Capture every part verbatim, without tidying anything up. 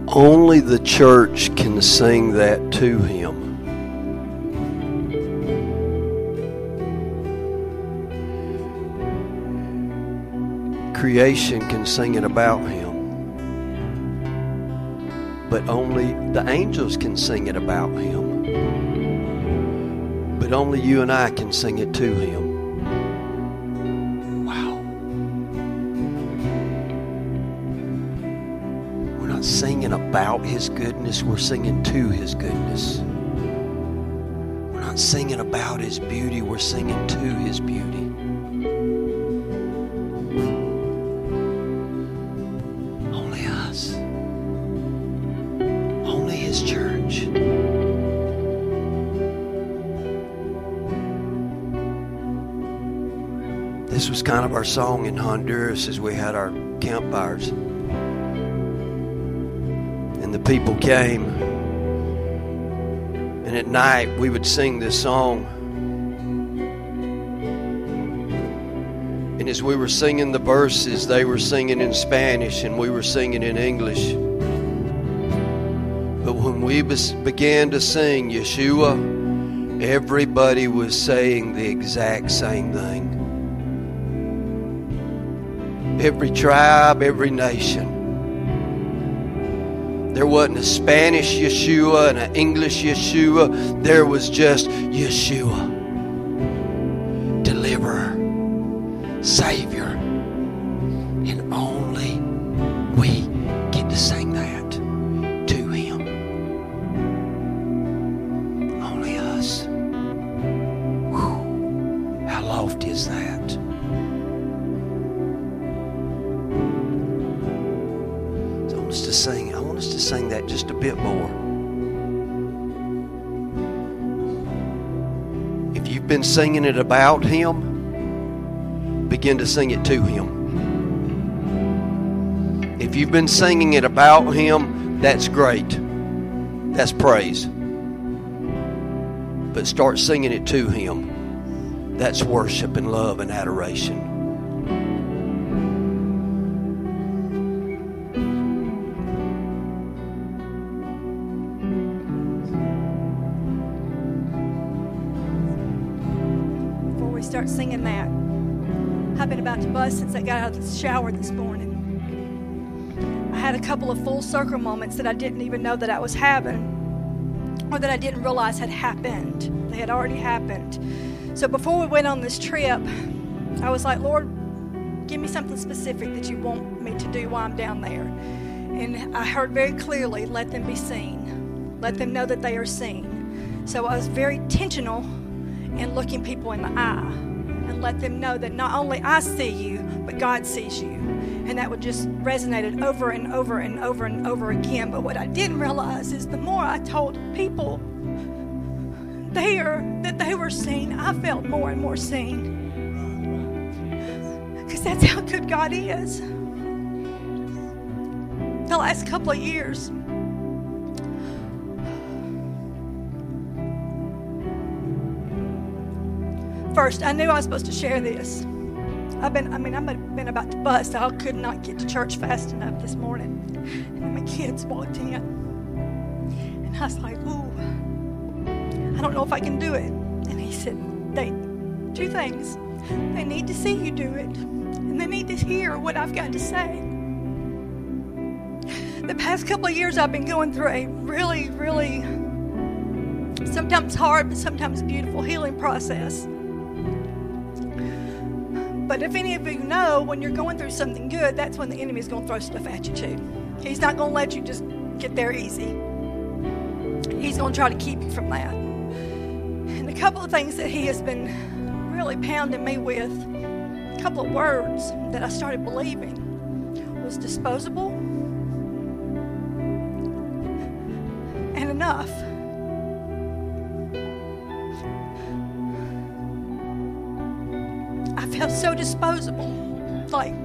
Only the church can sing that to him. Creation can sing it about him. But only the angels can sing it about him. But only you and I can sing it to him. Singing about his goodness, we're singing to his goodness. We're not singing about his beauty, we're singing to his beauty. Only us. Only his church. This was kind of our song in Honduras as we had our campfires. The people came, and at night we would sing this song. And as we were singing the verses, they were singing in Spanish and we were singing in English. But when we began to sing Yeshua, everybody was saying the exact same thing. Every tribe, every nation. There wasn't a Spanish Yeshua and an English Yeshua. There was just Yeshua. Deliverer. Savior. And only we get to sing that to him. Only us. Whew. How lofty is that? So I want us to sing. To sing that just a bit more. If you've been singing it about him, begin to sing it to him. If you've been singing it about him, that's great. That's praise. But start singing it to him. That's worship and love and adoration. Start singing that. I've been about to bust since I got out of the shower this morning. I had a couple of full circle moments that I didn't even know that I was having, or that I didn't realize had happened. They had already happened. So before we went on this trip, I was like, Lord, give me something specific that you want me to do while I'm down there. And I heard very clearly, let them be seen. Let them know that they are seen. So I was very intentional in looking people in the eye and let them know that not only I see you, but God sees you. And that would just resonated over and over and over and over again. But what I didn't realize is the more I told people there that they were seen, I felt more and more seen. Because that's how good God is. The last couple of years, first, I knew I was supposed to share this. I've been, I mean, I've been about to bust. I could not get to church fast enough this morning. And my kids walked in. And I was like, ooh, I don't know if I can do it. And he said, they, two things. They need to see you do it. And they need to hear what I've got to say. The past couple of years, I've been going through a really, really, sometimes hard, but sometimes beautiful healing process. But if any of you know, when you're going through something good, that's when the enemy is going to throw stuff at you too. He's not going to let you just get there easy. He's going to try to keep you from that. And a couple of things that he has been really pounding me with, a couple of words that I started believing, was disposable and enough. I felt so disposable. Like,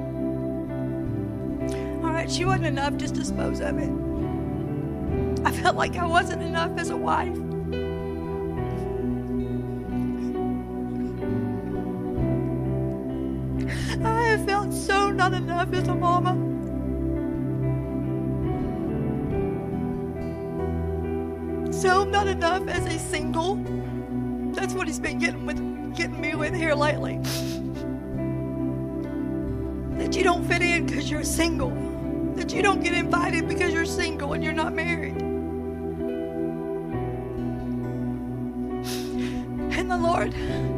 all right, she wasn't enough, just dispose of it. I felt like I wasn't enough as a wife. I felt so not enough as a mama. so not enough as a single. That's what he's been getting with, getting me with here lately. That you don't fit in because you're single. That you don't get invited because you're single and you're not married. And the Lord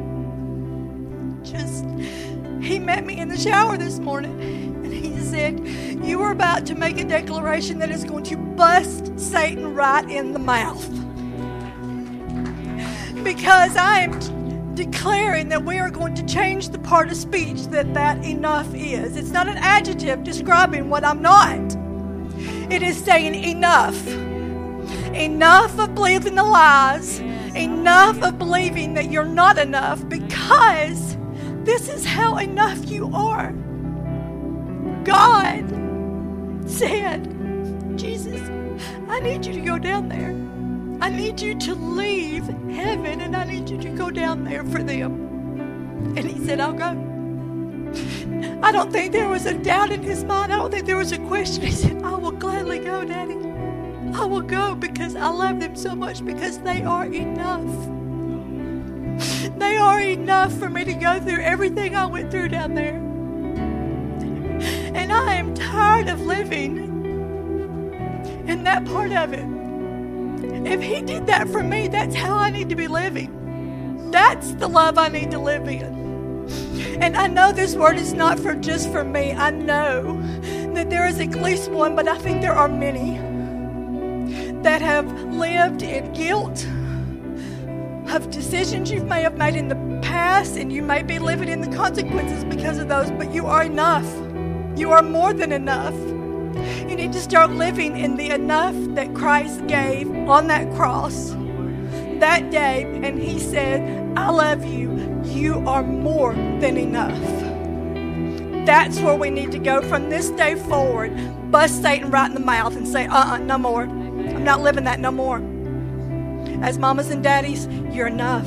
just, He met me in the shower this morning and He said, you are about to make a declaration that is going to bust Satan right in the mouth. Because I am declaring that we are going to change the part of speech that that enough is. It's not an adjective describing what I'm not. It is saying enough. Enough of believing the lies. Enough of believing that you're not enough, because this is how enough you are. God said, Jesus, I need you to go down there. I need you to leave heaven and I need you to go down there for them. And He said, I'll go. I don't think there was a doubt in His mind. I don't think there was a question. He said, I will gladly go, Daddy. I will go because I love them so much, because they are enough. They are enough for me to go through everything I went through down there. And I am tired of living in that part of it. If He did that for me, that's how I need to be living. That's the love I need to live in. And I know this word is not for just for me. I know that there is at least one, but I think there are many that have lived in guilt of decisions you may have made in the past, and you may be living in the consequences because of those, but you are enough. You are more than enough. You need to start living in the enough that Christ gave on that cross that day, and He said, I love you. You are more than enough. That's where we need to go from this day forward. Bust Satan right in the mouth and say, uh-uh, no more. I'm not living that no more. As mamas and daddies, you're enough.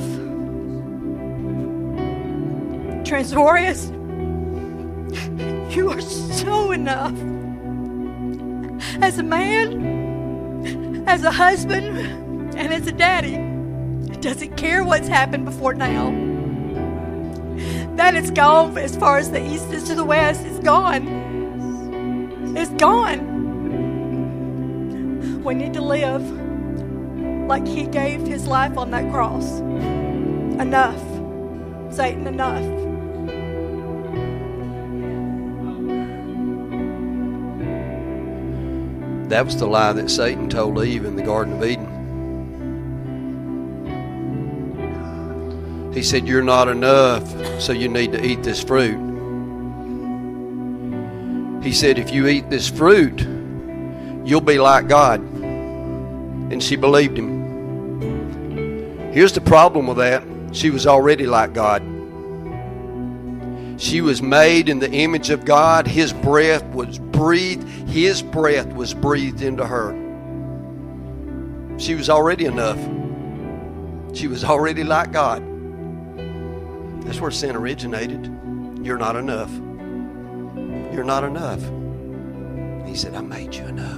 Transorius, you are so enough. As a man, as a husband, and as a daddy, it doesn't care what's happened before now. That is gone as far as the east is to the west. It's gone. It's gone. We need to live like He gave His life on that cross. Enough. Satan, enough. That was the lie that Satan told Eve in the Garden of Eden. He said, you're not enough, so you need to eat this fruit. He said, if you eat this fruit, you'll be like God. And she believed him. Here's the problem with that. She was already like God. She was made in the image of God. His breath was breathed. His breath was breathed into her. She was already enough. She was already like God. That's where sin originated. You're not enough. You're not enough. He said, I made you enough.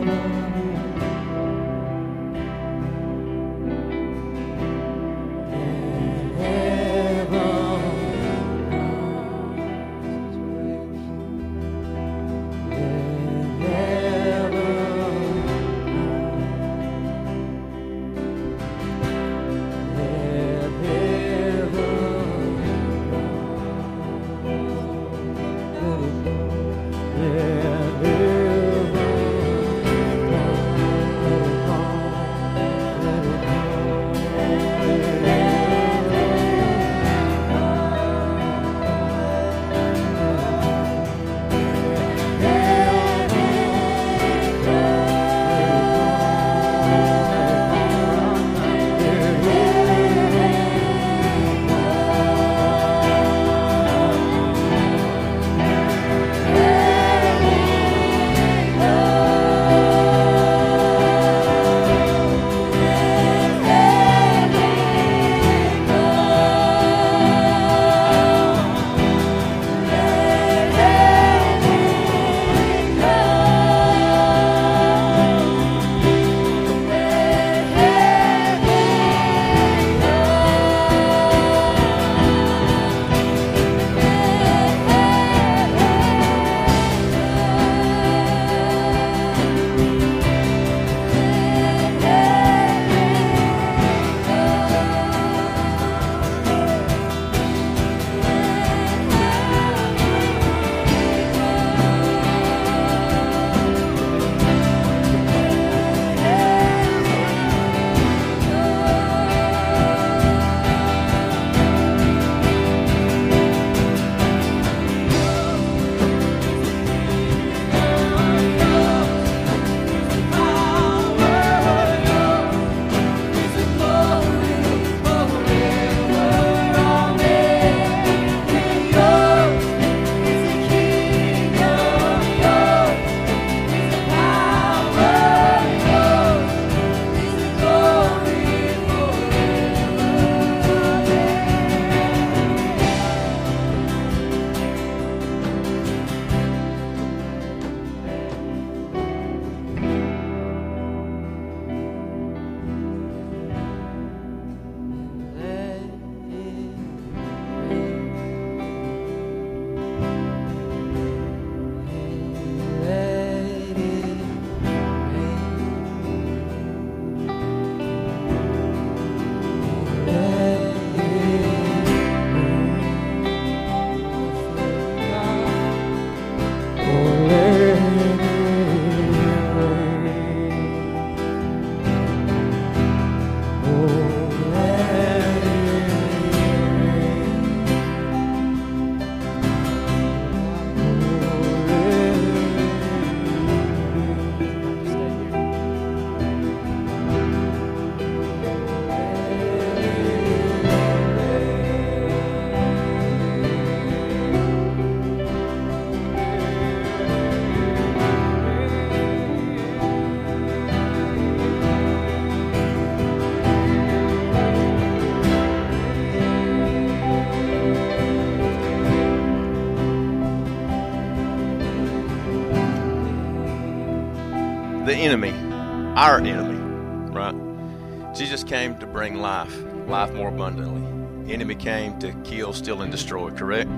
the enemy, our enemy, right? Jesus came to bring life, life more abundantly. Enemy came to kill, steal, and destroy, correct?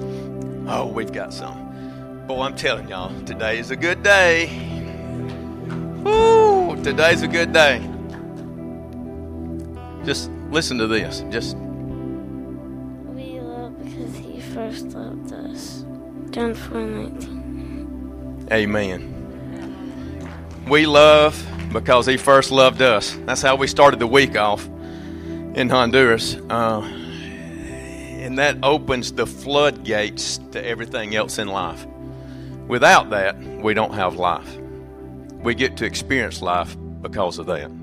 Oh, we've got some. Boy, I'm telling y'all, today is a good day. Woo! Today's a good day. Just listen to this. Just we love because he first loved us. John four nineteen. Amen. We love because he first loved us. That's how we started the week off in Honduras. Uh, and that opens the floodgates to everything else in life. Without that, we don't have life. We get to experience life because of that.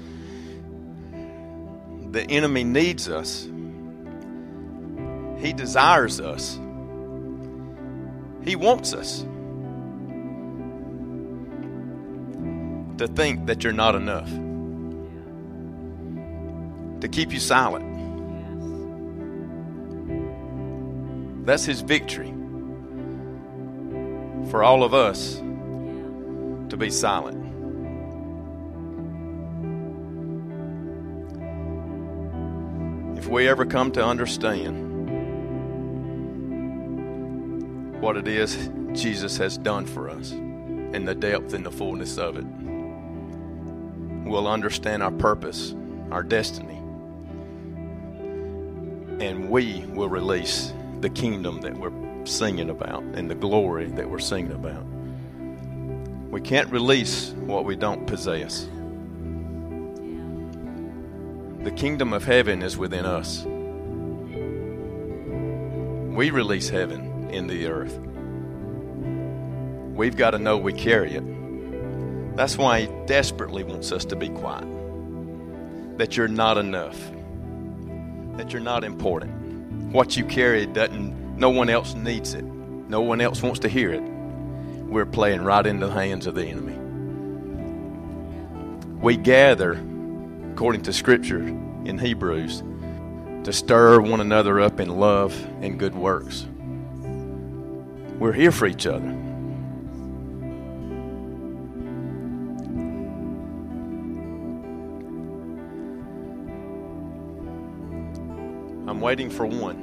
The enemy needs us. He desires us. He wants us to think that you're not enough, to keep you silent. That's his victory for all of us, to be silent. if we ever come to understand what it is Jesus has done for us and the depth and the fullness of it, we'll understand our purpose, our destiny, and we will release the kingdom that we're singing about and the glory that we're singing about. We can't release what we don't possess. The kingdom of heaven is within us. We release heaven in the earth. We've got to know we carry it. That's why he desperately wants us to be quiet. That you're not enough. That you're not important. What you carry doesn't, no one else needs it. No one else wants to hear it. We're playing right into the hands of the enemy. We gather, according to Scripture in Hebrews, to stir one another up in love and good works. We're here for each other. I'm waiting for one.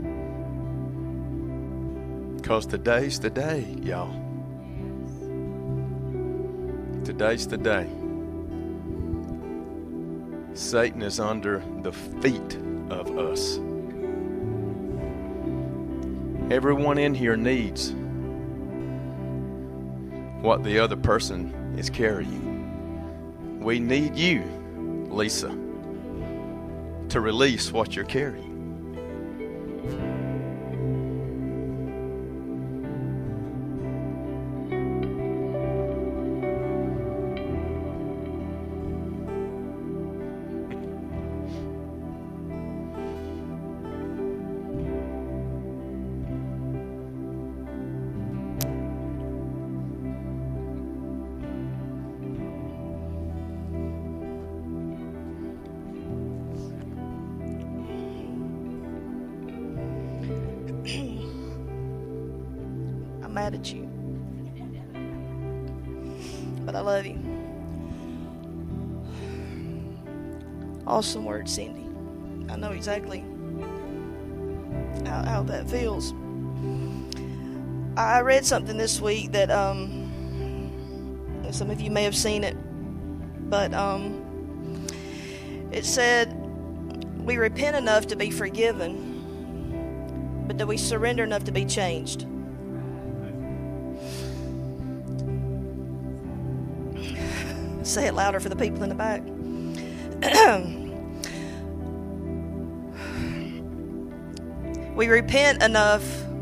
Because today's the day, y'all. Today's the day. Satan is under the feet of us. Everyone in here needs what the other person is carrying. We need you, Lisa, to release what you're carrying. Mad at you, but I love you. Awesome word, Cindy. I know exactly how, how that feels. I read something this week that um, some of you may have seen it, but um, it said, we repent enough to be forgiven, but do we surrender enough to be changed? Say it louder for the people in the back. We repent enough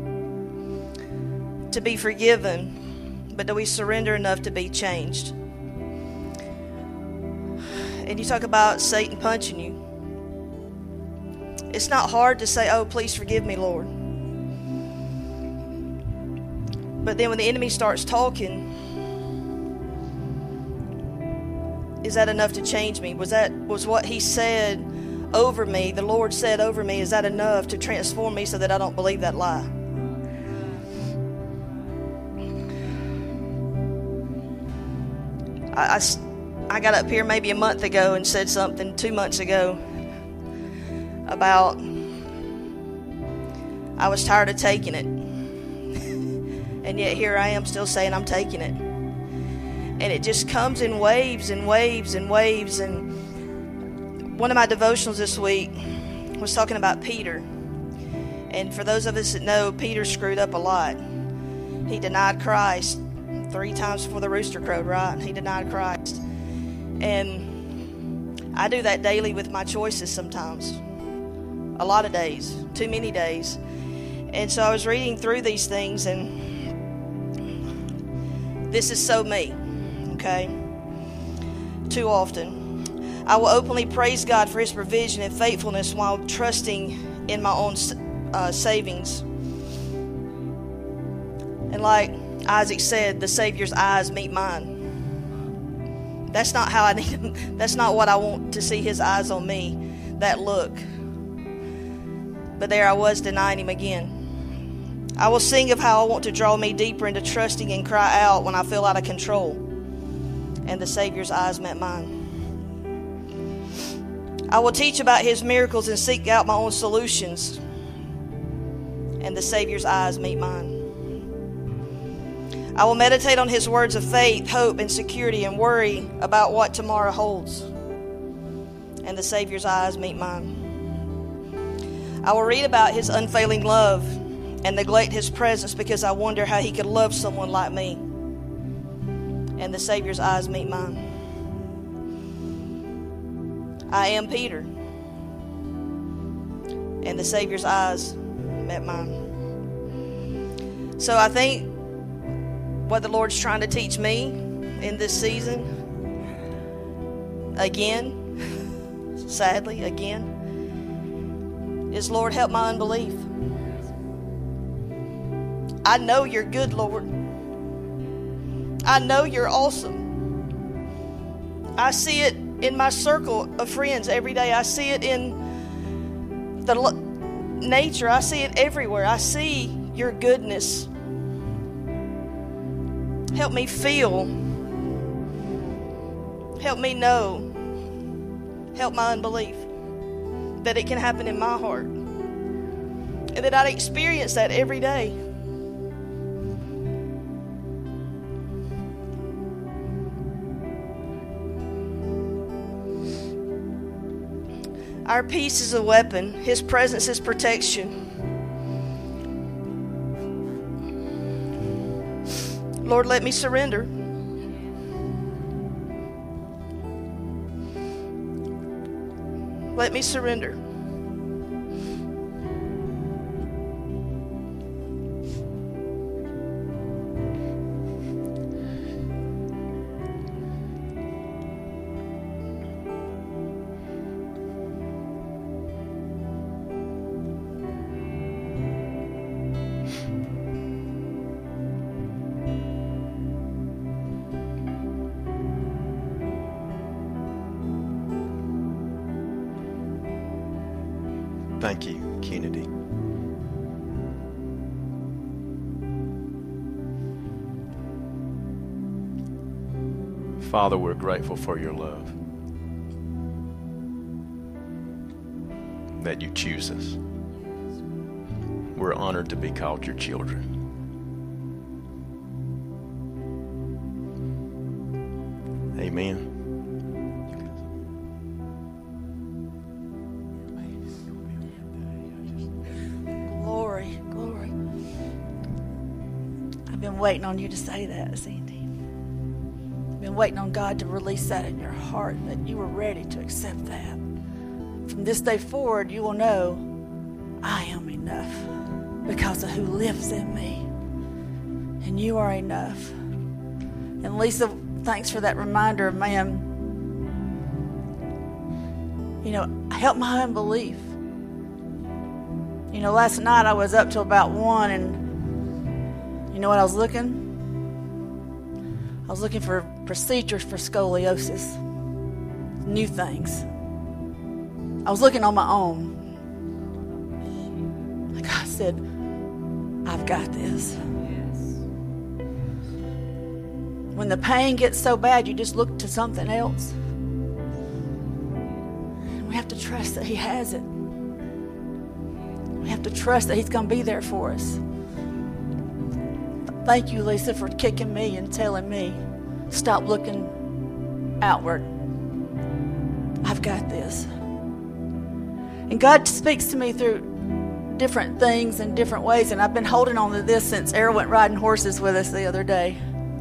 to be forgiven, but do we surrender enough to be changed? And you talk about Satan punching you. It's not hard to say, oh, please forgive me, Lord. But then when the enemy starts talking, is that enough to change me? Was that was what he said over me, the Lord said over me, is that enough to transform me so that I don't believe that lie? I, I, I got up here maybe a month ago and said something two months ago about I was tired of taking it. And yet here I am still saying I'm taking it. And it just comes in waves and waves and waves. And one of my devotionals this week was talking about Peter. And for those of us that know, Peter screwed up a lot. He denied Christ three times before the rooster crowed, right? He denied Christ. And I do that daily with my choices sometimes. A lot of days. Too many days. And so I was reading through these things, and this is so me. Okay? Too often. I will openly praise God for His provision and faithfulness while trusting in my own uh, savings. And like Isaac said, the Savior's eyes meet mine. That's not how I need him. That's not what I want to see His eyes on me. That look. But there I was denying Him again. I will sing of how I want to draw me deeper into trusting and cry out when I feel out of control. And the Savior's eyes met mine. I will teach about his miracles and seek out my own solutions. And the Savior's eyes meet mine. I will meditate on his words of faith, hope, and security and worry about what tomorrow holds. And the Savior's eyes meet mine. I will read about his unfailing love and neglect his presence because I wonder how he could love someone like me. And the Savior's eyes meet mine. I am Peter. And the Savior's eyes met mine. So I think what the Lord's trying to teach me in this season, again, sadly, again, is, Lord, help my unbelief. I know you're good, Lord. I know you're awesome. I see it in my circle of friends every day. I see it in the lo- nature. I see it everywhere. I see your goodness. Help me feel. Help me know. Help my unbelief that it can happen in my heart. And that I'd experience that every day. Our peace is a weapon. His presence is protection. Lord, let me surrender. Let me surrender. Thank you, Kennedy. Father, we're grateful for your love. That you choose us. We're honored to be called your children. Amen. Glory, glory. I've been waiting on you to say that, Sandy. I've been waiting on God to release that in your heart, that you were ready to accept that. From this day forward, you will know I am enough because of who lives in me. And you are enough. And Lisa, thanks for that reminder, man. You know, help my unbelief. You know, last night I was up till about one, and you know what I was looking? I was looking for procedures for scoliosis, new things. I was looking on my own. Like God said, I've got this. When the pain gets so bad, you just look to something else. And we have to trust that He has it. We have to trust that He's going to be there for us. Thank you, Lisa, for kicking me and telling me, stop looking outward. I've got this. And God speaks to me through different things in different ways, and I've been holding on to this since Errol went riding horses with us the other day.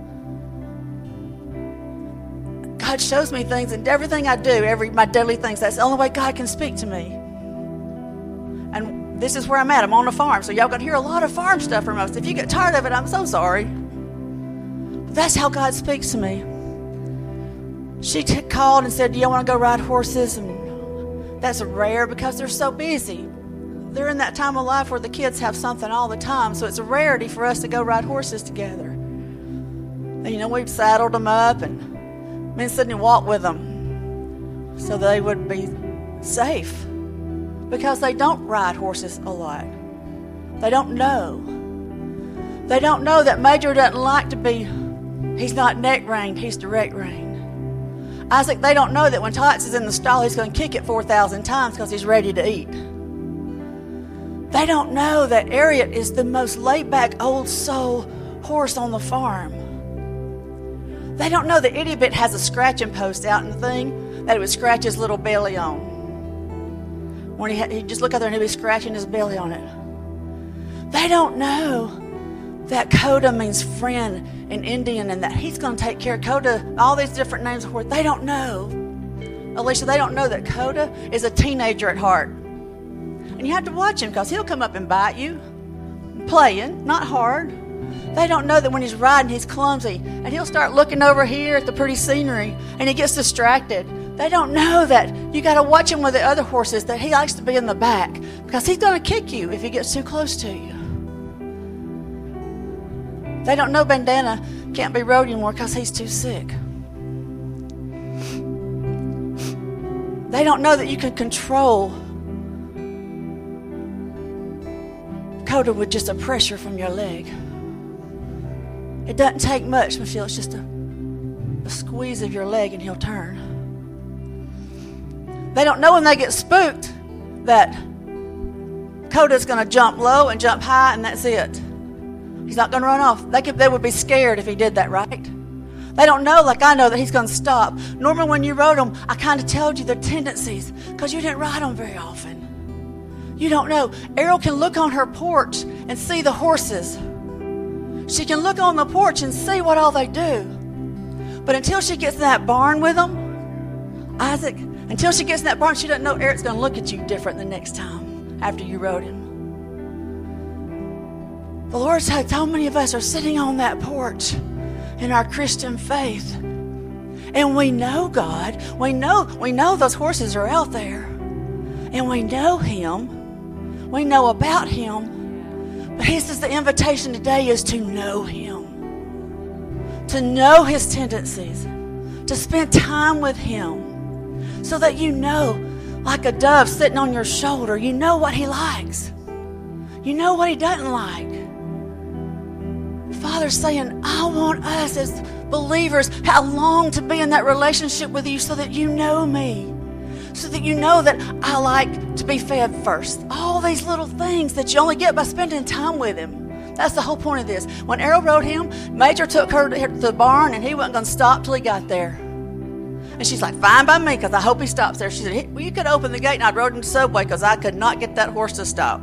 God shows me things, and everything I do, every my daily things, that's the only way God can speak to me. And this is where I'm at. I'm on a farm, so y'all going to hear a lot of farm stuff from us. If you get tired of it, I'm so sorry. But that's how God speaks to me. She t- called and said, do you want to go ride horses? And that's rare because they're so busy. They're in that time of life where the kids have something all the time, so it's a rarity for us to go ride horses together. And, you know, we've saddled them up, and me and Sydney walked with them so they would be safe. Because they don't ride horses a lot. They don't know. They don't know that Major doesn't like to be, he's not neck reined, he's direct reined. Isaac, they don't know that when Tots is in the stall, he's going to kick it four thousand times because he's ready to eat. They don't know that Ariat is the most laid-back old soul horse on the farm. They don't know that Itty Bit has a scratching post out in the thing that it would scratch his little belly on. When he had, he'd just look out there and he'd be scratching his belly on it. They don't know that Coda means friend in Indian and that he's going to take care of Coda, all these different names of horse. They don't know. Alicia, they don't know that Coda is a teenager at heart. And you have to watch him because he'll come up and bite you. Playing, not hard. They don't know that when he's riding, he's clumsy. And he'll start looking over here at the pretty scenery and he gets distracted. They don't know that you got to watch him with the other horses, that he likes to be in the back because he's going to kick you if he gets too close to you. They don't know Bandana can't be rode anymore because he's too sick. They don't know that you can control Coda with just a pressure from your leg. It doesn't take much, Michelle. It's just a, a squeeze of your leg and he'll turn. They don't know when they get spooked that Coda's going to jump low and jump high and that's it. He's not going to run off. They, could, they would be scared if he did that, right? They don't know, like I know, that he's going to stop. Normally when you rode him, I kind of told you their tendencies because you didn't ride them very often. You don't know. Errol can look on her porch and see the horses. She can look on the porch and see what all they do. But until she gets in that barn with them, Isaac, until she gets in that barn, she doesn't know Eric's going to look at you different the next time after you rode him. The Lord said, so many of us are sitting on that porch in our Christian faith. And we know God. We know, we know those horses are out there. And we know Him. We know about Him. But He says the invitation today is to know Him. To know His tendencies. To spend time with Him. So that you know, like a dove sitting on your shoulder, you know what He likes. You know what He doesn't like. Father's saying, I want us as believers, how long to be in that relationship with you so that you know me. So that you know that I like to be fed first. All these little things that you only get by spending time with Him. That's the whole point of this. When Errol rode him, Major took her to the barn and he wasn't going to stop till he got there. And she's like, fine by me, because I hope he stops there. She said, well, you could open the gate and I'd rode him to Subway because I could not get that horse to stop.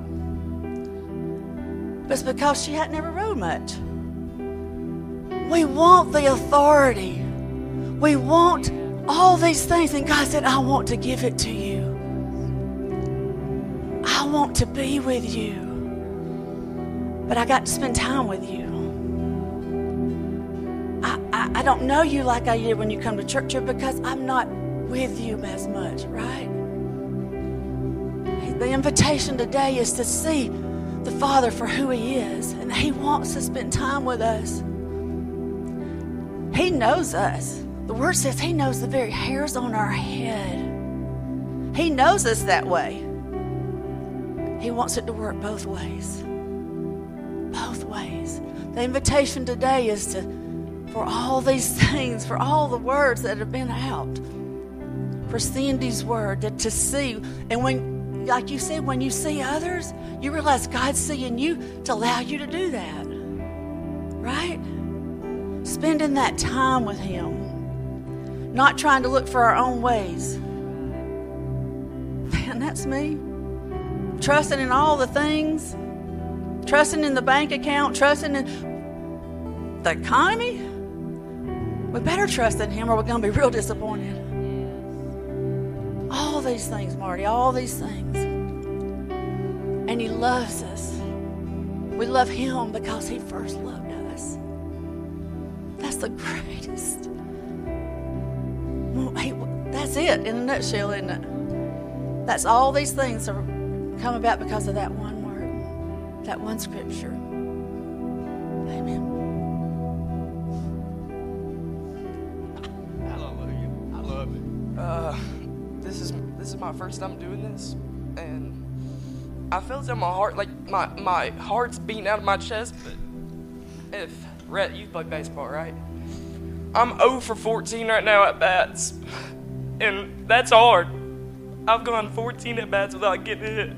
But it's because she hadn't ever rode much. We want the authority. We want all these things. And God said, I want to give it to you. I want to be with you. But I got to spend time with you. I, I, I don't know you like I did when you come to church here because I'm not with you as much, right? The invitation today is to see the Father for who He is. And He wants to spend time with us. He knows us. The Word says He knows the very hairs on our head. He knows us that way. He wants it to work both ways. Both ways. The invitation today is to, for all these things, for all the words that have been out, for Cindy's word, to, to see. And when, like you said, when you see others, you realize God's seeing you to allow you to do that. Right? Spending that time with Him. Not trying to look for our own ways. Man, that's me. Trusting in all the things. Trusting in the bank account. Trusting in the economy. We better trust in Him or we're going to be real disappointed. All these things, Marty. All these things. And He loves us. We love Him because He first loved us. That's the greatest. Well, hey, that's it in a nutshell, isn't it? That's all these things are come about because of that one word, that one scripture. Amen. Hallelujah. I love it. Uh, this is this is my first time doing this, and I feel it in my heart, like my my heart's beating out of my chest. But if Rhett, you play baseball, right? I'm zero for fourteen right now at bats, and that's hard. I've gone fourteen at bats without getting hit.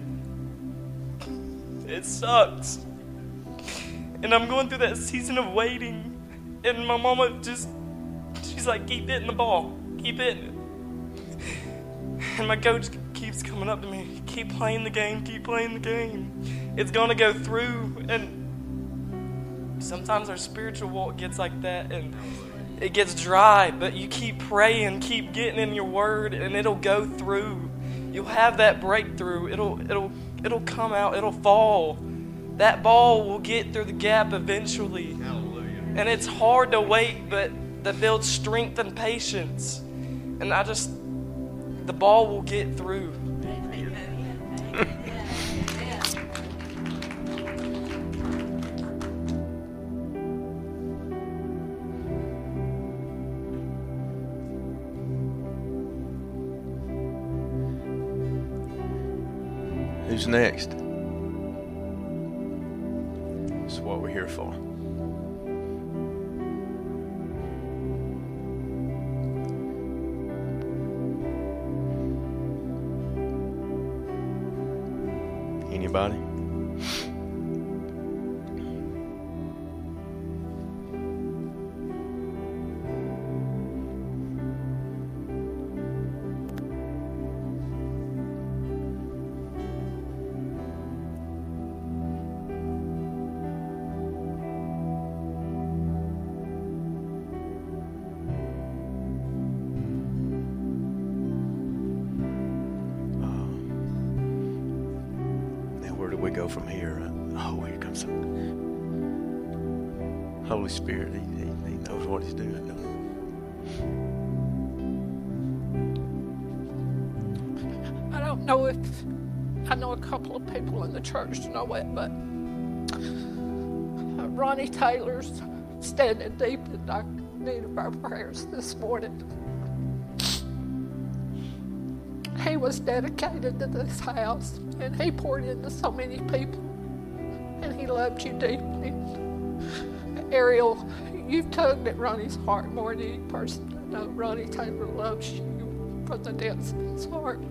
It sucks. And I'm going through that season of waiting, and my mama just, she's like, keep hitting the ball, keep hitting it. And my coach keeps coming up to me, keep playing the game, keep playing the game. It's gonna go through. And sometimes our spiritual walk gets like that, and it gets dry, but you keep praying, keep getting in your word, and it'll go through. You'll have that breakthrough. It'll it'll it'll come out, it'll fall. That ball will get through the gap eventually. Hallelujah. And it's hard to wait, but that builds strength and patience. And I just, the ball will get through. Who's next? This is what we're here for. Anybody? We go from here. Oh, here comes some Holy Spirit. He, he, he knows what he's doing. I don't know if I know a couple of people in the church know it, but uh, Ronnie Taylor's standing deep in the need of our prayers this morning. He was dedicated to this house, and he poured into so many people, and he loved you deeply. Ariel, you've tugged at Ronnie's heart more than any person I know. Ronnie Taylor loves you from the depths of his heart.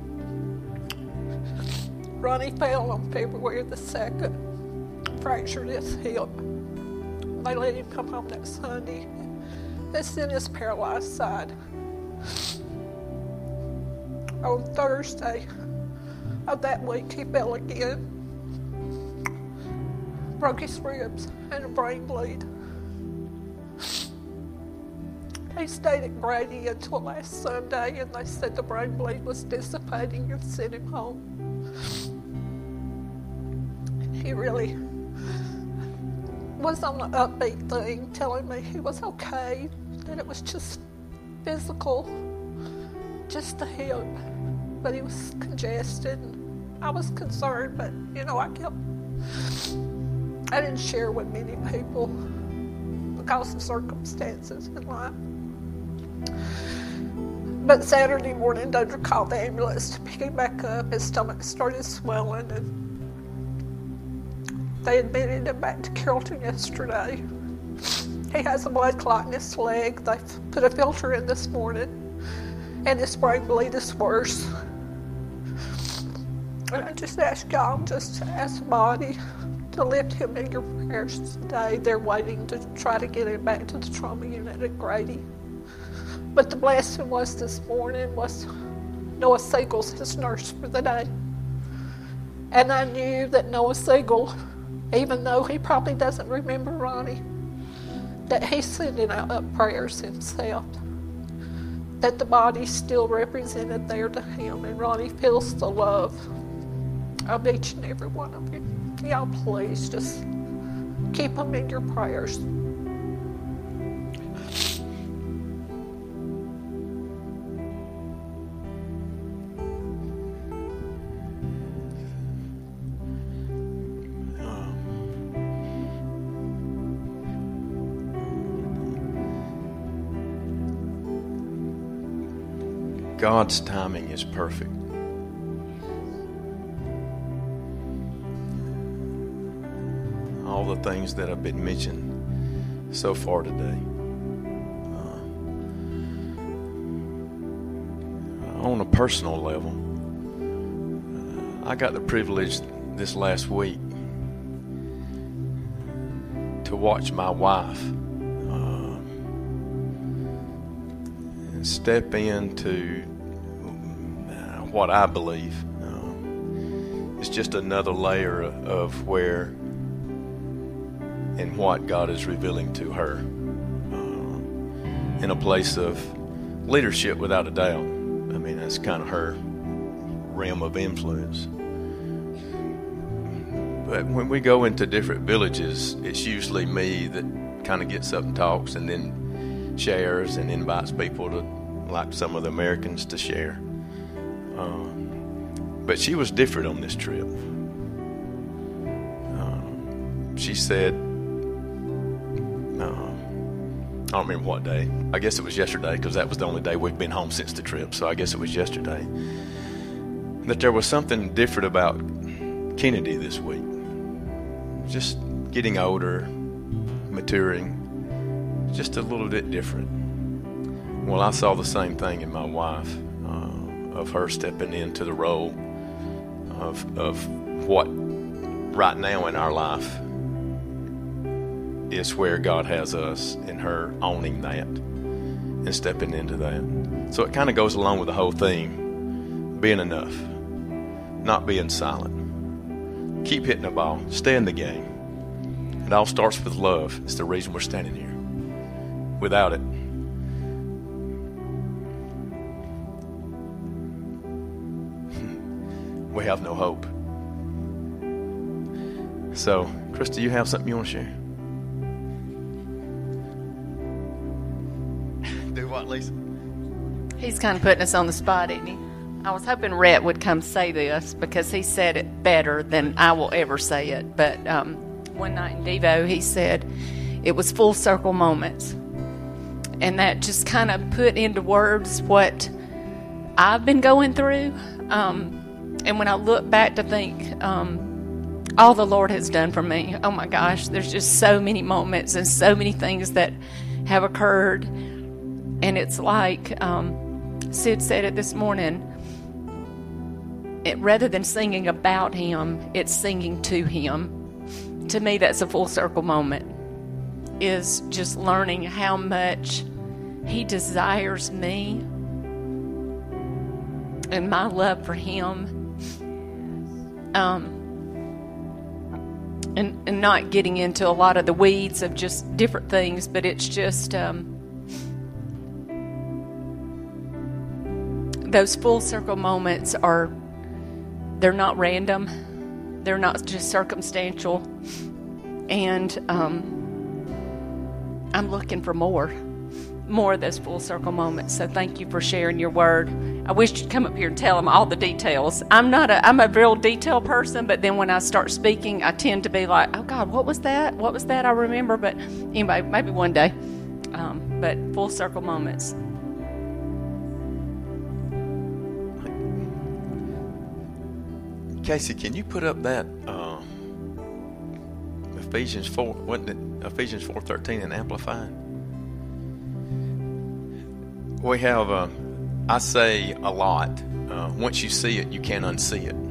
Ronnie fell on February the second, fractured his hip. They let him come home that Sunday. That's in his paralyzed side. On Thursday of that week, he fell again, broke his ribs, and a brain bleed. He stayed at Grady until last Sunday, and they said the brain bleed was dissipating and sent him home. He really was on the upbeat thing, telling me he was okay, that it was just physical, just the hip, but he was congested. I was concerned, but you know, I kept, I didn't share with many people because of circumstances in life. But Saturday morning, Dodger called the ambulance to pick him back up. His stomach started swelling, and they admitted him back to Carrollton yesterday. He has a blood clot in his leg. They put a filter in this morning, and his brain bleed is worse. And I just ask y'all, just ask the body to lift him in your prayers today. They're waiting to try to get him back to the trauma unit at Grady. But the blessing was this morning was Noah Siegel's his nurse for the day. And I knew that Noah Siegel, even though he probably doesn't remember Ronnie, that he's sending out up prayers himself. That the body's still represented there to him, and Ronnie feels the love of each and every one of you. Y'all please just keep him in your prayers. God's timing is perfect. All the things that have been mentioned so far today. Uh, on a personal level, I got the privilege this last week to watch my wife uh, step into what I believe uh, is just another layer of where and what God is revealing to her uh, in a place of leadership, without a doubt. I mean, that's kind of her realm of influence. But when we go into different villages, it's usually me that kind of gets up and talks and then shares and invites people to, like some of the Americans, to share. Uh, but she was different on this trip. Uh, she said, uh, I don't remember what day. I guess it was yesterday, because that was the only day we've been home since the trip. So I guess it was yesterday. That there was something different about Kennedy this week. Just getting older, maturing, just a little bit different. Well, I saw the same thing in my wife, uh, of her stepping into the role of of what right now in our life is where God has us, and her owning that and stepping into that. So it kind of goes along with the whole theme, being enough, not being silent. Keep hitting the ball. Stay in the game. It all starts with love. It's the reason we're standing here. Without it, we have no hope. So, Krista, you have something you want to share? Do what, Lisa? He's kind of putting us on the spot, isn't he? I was hoping Rhett would come say this, because he said it better than I will ever say it. But um, one night in Devo, he said it was full circle moments. And that just kind of put into words what I've been going through. Um, and when I look back to think um, all the Lord has done for me, oh my gosh, there's just so many moments and so many things that have occurred. And it's like um, Sid said it this morning. It, rather than singing about him, it's singing to him. To me, that's a full circle moment, is just learning how much he desires me and my love for him. Um, and, and not getting into a lot of the weeds of just different things, but it's just um, those full circle moments are, they're not random. They're not just circumstantial. And um, I'm looking for more. More of those full circle moments. So thank you for sharing your word. I wish you'd come up here and tell them all the details. I'm not a, I'm a real detail person, but then when I start speaking, I tend to be like, oh God, what was that? What was that? I remember. But anyway, maybe one day. Um, but full circle moments. Casey, can you put up that uh, Ephesians four, wasn't it Ephesians four thirteen in Amplified? We have, uh, I say a lot. Uh, once you see it, you can't unsee it.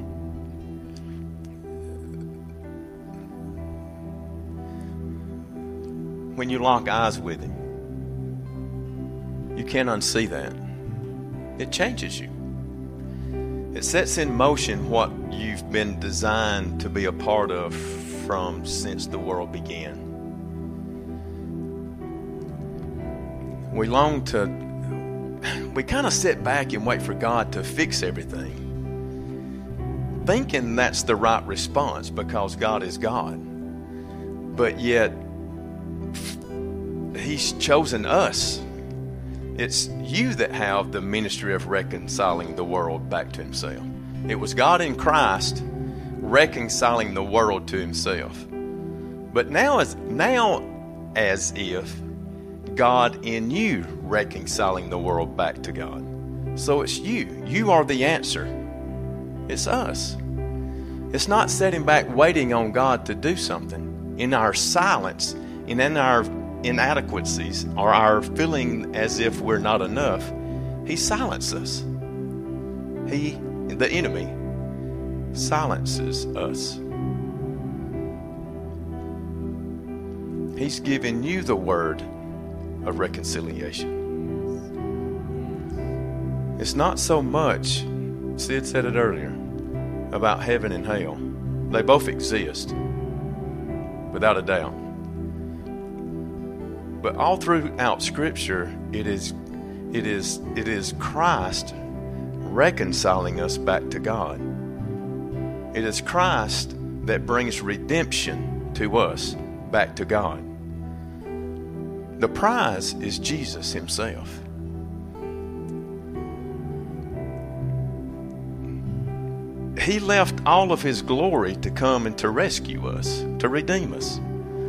When you lock eyes with Him, you can't unsee that. It changes you. It sets in motion what you've been designed to be a part of from since the world began. We long to, we kind of sit back and wait for God to fix everything, thinking that's the right response because God is God. But yet, He's chosen us. It's you that have the ministry of reconciling the world back to Himself. It was God in Christ reconciling the world to Himself. But now as, now as if God in you reconciling the world back to God. So it's you. You are the answer. It's us. It's not sitting back waiting on God to do something. In our silence and in our inadequacies or our feeling as if we're not enough, He silences us. he, the enemy, silences us. He's given you the word of reconciliation. It's not so much, Sid said it earlier, about heaven and hell. They both exist, without a doubt. But all throughout Scripture, it is, it is, it is Christ reconciling us back to God. It is Christ that brings redemption to us back to God. The prize is Jesus himself. He left all of his glory to come and to rescue us, to redeem us.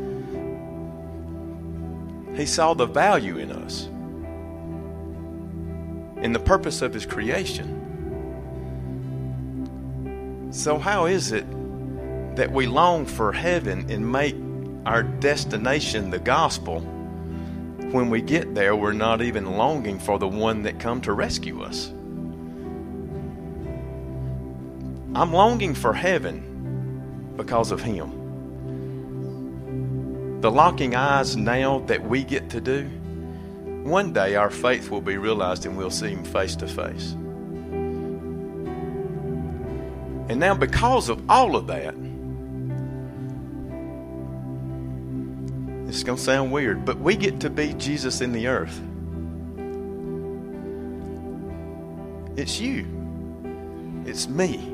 He saw the value in us, in the purpose of his creation. So how is it that we long for heaven and make our destination the gospel, when we get there we're not even longing for the one that come to rescue us? I'm longing for heaven because of him. The locking eyes now that we get to do, one day our faith will be realized and we'll see him face to face. And now because of all of that, it's going to sound weird, but we get to be Jesus in the earth. It's you. It's me.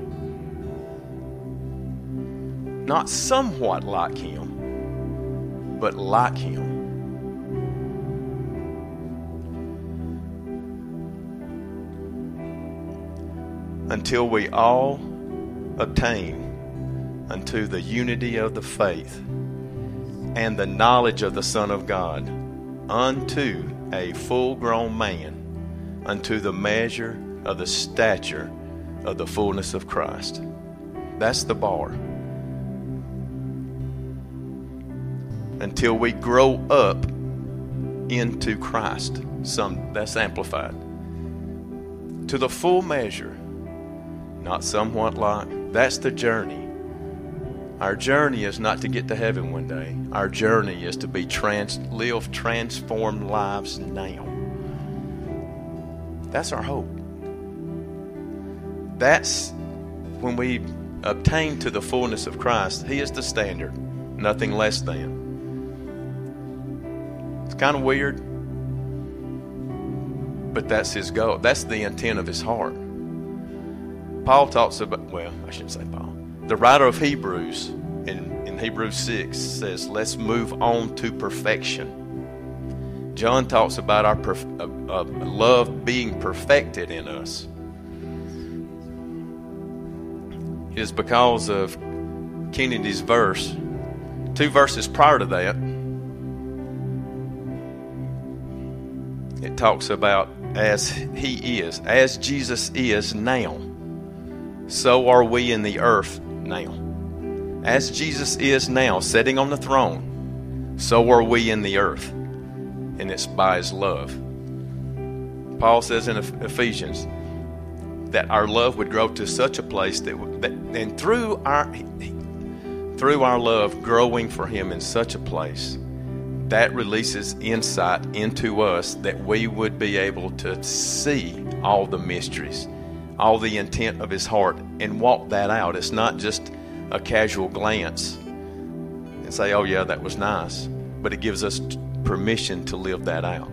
Not somewhat like him, but like him. Until we all attain unto the unity of the faith and the knowledge of the Son of God, unto a full-grown man, unto the measure of the stature of the fullness of Christ. That's the bar. Until we grow up into Christ. Some that's amplified. To the full measure, not somewhat like. That's the journey. Our journey is not to get to heaven one day. Our journey is to be trans, live transformed lives now. That's our hope. That's when we obtain to the fullness of Christ. He is the standard, nothing less than. It's kind of weird, but that's his goal. That's the intent of his heart. Paul talks about, well, I shouldn't say Paul. The writer of Hebrews in, in Hebrews six says, let's move on to perfection. John talks about our perf- uh, uh, love being perfected in us. It is because of Kennedy's verse, two verses prior to that, it talks about as he is, as Jesus is now, so are we in the earth now. As Jesus is now, sitting on the throne, so are we in the earth. And it's by his love. Paul says in Ephesians that our love would grow to such a place that, that and through our through our love growing for him in such a place, that releases insight into us that we would be able to see all the mysteries, all the intent of his heart, and walk that out. It's not just a casual glance and say, oh yeah, that was nice, but it gives us permission to live that out.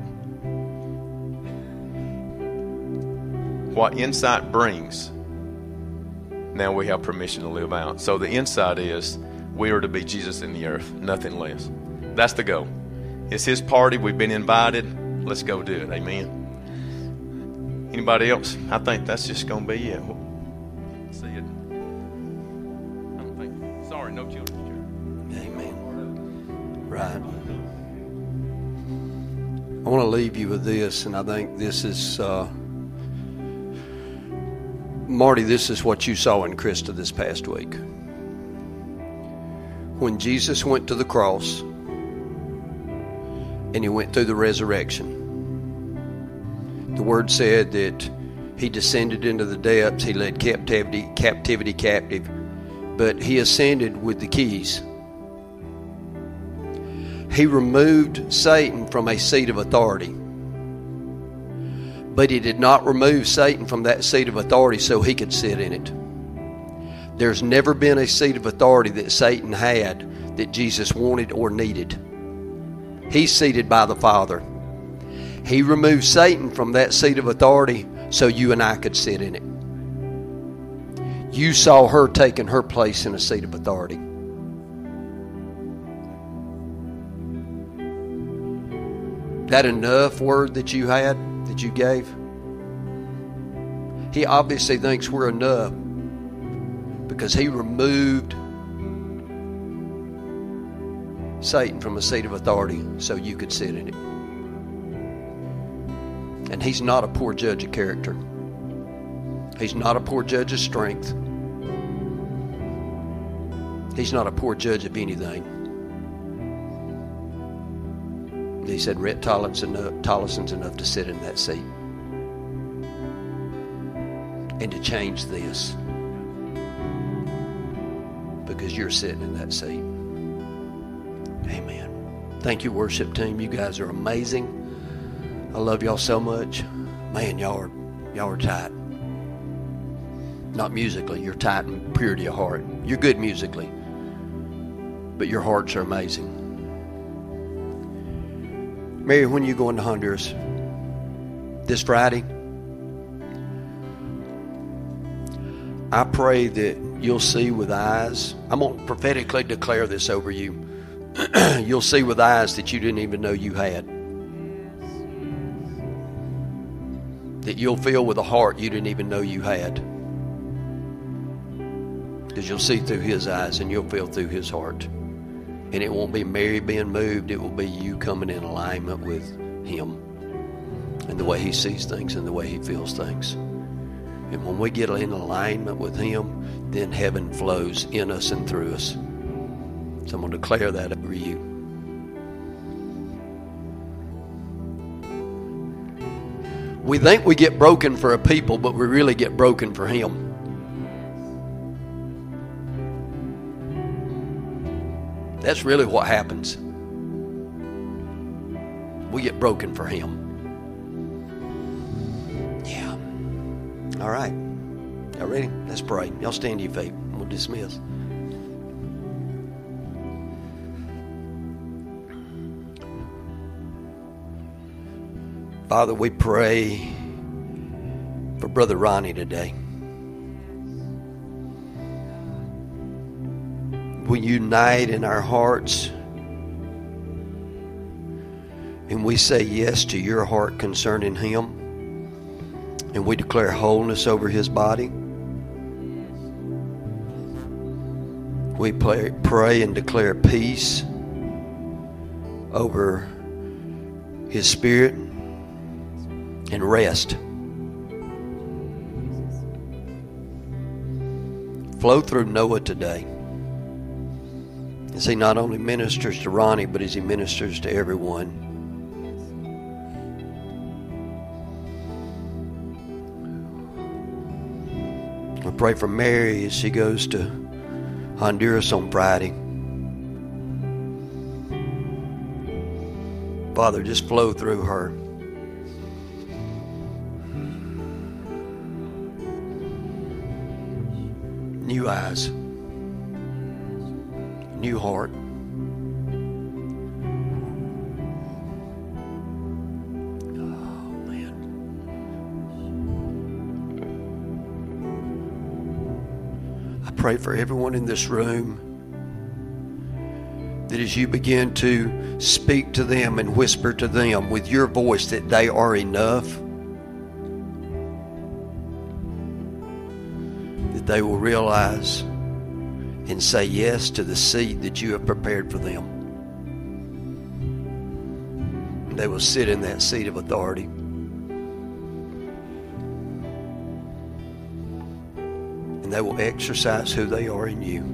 What insight brings, now we have permission to live out. So the insight is we are to be Jesus in the earth, nothing less. That's the goal. It's his party. We've been invited. Let's go do it. Amen. Anybody else? I think that's just going to be it. See it. I don't think. Sorry, no children. Amen. Right. I want to leave you with this, and I think this is, uh, Marty, this is what you saw in Krista this past week. When Jesus went to the cross, and he went through the resurrection, the word said that He descended into the depths. He led captivity, captivity captive. But he ascended with the keys. He removed Satan from a seat of authority. But he did not remove Satan from that seat of authority so he could sit in it. There's never been a seat of authority that Satan had that Jesus wanted or needed. He's seated by the Father. He removed Satan from that seat of authority so you and I could sit in it. You saw her taking her place in a seat of authority. That enough word that you had, that you gave? He obviously thinks we're enough because he removed Satan from a seat of authority so you could sit in it. And he's not a poor judge of character. He's not a poor judge of strength. He's not a poor judge of anything. He said, Rhett Tollison's enough, Tollison's enough to sit in that seat and to change this because you're sitting in that seat. Amen. Thank you, worship team. You guys are amazing. I love y'all so much. Man, y'all are, y'all are tight. Not musically. You're tight in purity of heart. You're good musically. But your hearts are amazing. Mary, when are you going to Honduras? This Friday? I pray that you'll see with eyes. I'm going to prophetically declare this over you. You'll see with eyes that you didn't even know you had. That you'll feel with a heart you didn't even know you had. Because you'll see through his eyes and you'll feel through his heart. And it won't be Mary being moved. It will be you coming in alignment with him. And the way he sees things and the way he feels things. And when we get in alignment with him, then heaven flows in us and through us. So I'm going to declare that over you. We think we get broken for a people, but we really get broken for him. That's really what happens. We get broken for him. Yeah. All right. Y'all ready? Let's pray. Y'all stand to your feet. We'll dismiss. Father, we pray for Brother Ronnie today. We unite in our hearts and we say yes to your heart concerning him, and we declare wholeness over his body. We pray, pray and declare peace over his spirit and rest. Flow through Noah today as he not only ministers to Ronnie, but as he ministers to everyone. I pray for Mary as she goes to Honduras on Friday. Father, just flow through her. New eyes, new heart. Oh, man. I pray for everyone in this room that as you begin to speak to them and whisper to them with your voice that they are enough, they will realize and say yes to the seat that you have prepared for them. And they will sit in that seat of authority. And they will exercise who they are in you.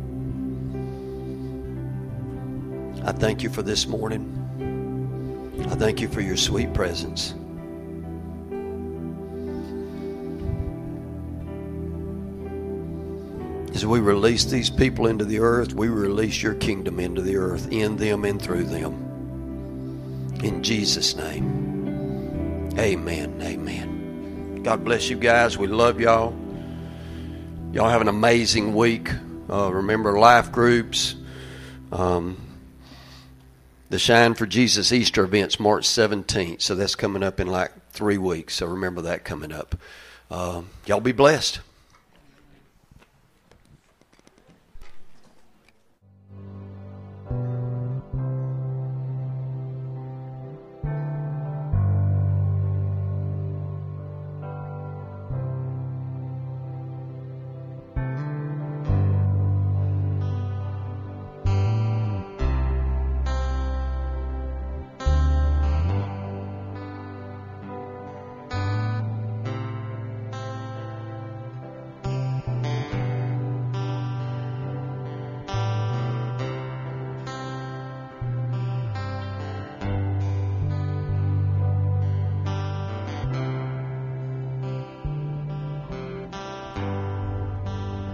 I thank you for this morning. I thank you for your sweet presence. As we release these people into the earth, we release your kingdom into the earth, in them and through them. In Jesus' name, amen, amen. God bless you guys. We love y'all. Y'all have an amazing week. Uh, remember, life groups. Um, the Shine for Jesus Easter event's March seventeenth, so that's coming up in like three weeks. So remember that coming up. Uh, y'all be blessed.